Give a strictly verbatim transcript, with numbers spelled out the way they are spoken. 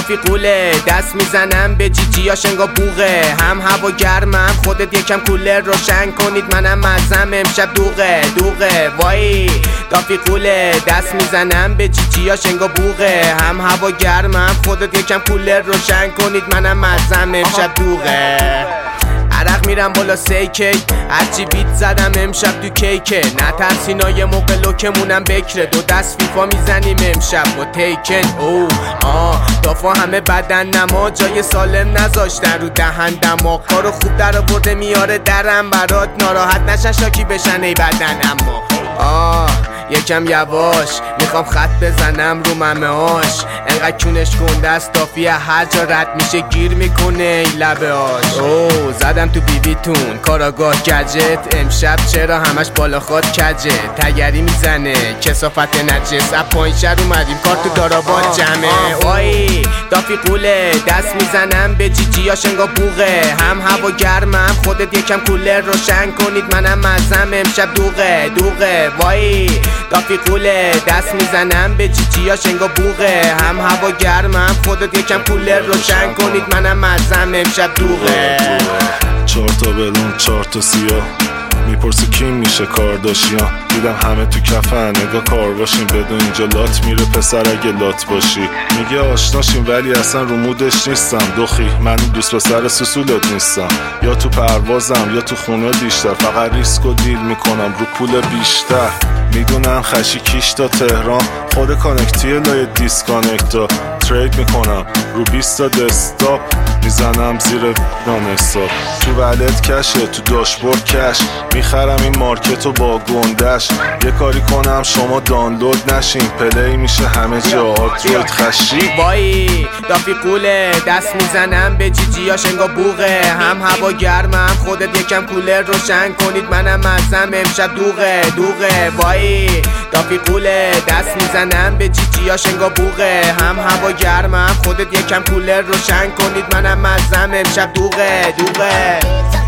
دافی قوله دست میزنم به جیجیاش انگا بوغه. هم هوا گرمم خودت یکم کولر روشن کنید منم مزم امشب دوغه دوغه. وای دافی قوله دست میزنم به جیجیاش انگا بوغه. هم هوا گرمم خودت یکم کولر روشن کنید منم مزم امشب دوغه. عرق میرم بالا سیکی هرچی بیت زدم امشب تو کیکه. نترسینا یه موقع لوکمونم بکره. دو دست فیفا میزنیم امشب با تیکن. او آه دافا همه بدن نما جای سالم نذاشتن رو دهن دماغ. کارو خوب در آورده میاره درم برات ناراحت نشن شاکی بشن ای بدن. اما آه یکم یواش میخوام خط بزنم رو ممه هاش. انقدر کونش کنده است دافی هر جا رد میشه گیر میکنه ای لبه هاش. اوه زدم تو بیبیتون کاراگاه گجت. امشب چرا همش بالا خواد کجه. تگری میزنه کسافت نجس. از پایین شهر اومدیم کار تو داراباد جمعه. وای دافی قوله دست میزنم به جیجیاش انگا بوغه. هم هوا گرمم خودت یکم کولر روشن کنید منم مزم امشب دوغه دوغه. وای دافی قوله دست میزنم به جیجیاش انگا بوغه. هم هوا گرمم خودت یکم کولر روشن کنید منم مزم امشب دوغه. چهار تا بلون چهار تا سیاه میپرسی کی میشه کارداشیان. دیدم همه تو کفن نگاه کار باشیم بدون اینجا لات میره پسر اگه لات باشی. میگه آشناشیم ولی اصلا رو مودش نیستم. دخی من دوست پسر سسولت نیستم. یا تو پروازم یا تو خونه بیشتر. فقط ریسک و دیل میکنم رو پول بیشتر. میدونم خشی کیش تا تهران خود کانکتیه لای دیسکانکتا. ترید میکنم رو بیست تا دسکتاپ میزنم زیر نان حساب. تو ولت کشه تو داشبورد کش میخرم این مارکتو با گندش. یه کاری کنم شما دانلود نشین پلی میشه همه جا آتروید خشی. وای دافی قوله دست میزنم به جیجیاش انگا بوغه. هم هوا گرمم خودت یکم کولر روشن کنید منم مزم امشب دوغه دوغه. وای دافی قوله دست میزنم به جیجیاش انگا بوغه. هم هوا گرمم خودت یکم کولر روشن کنید منم مزم امشب دوغه دوغه.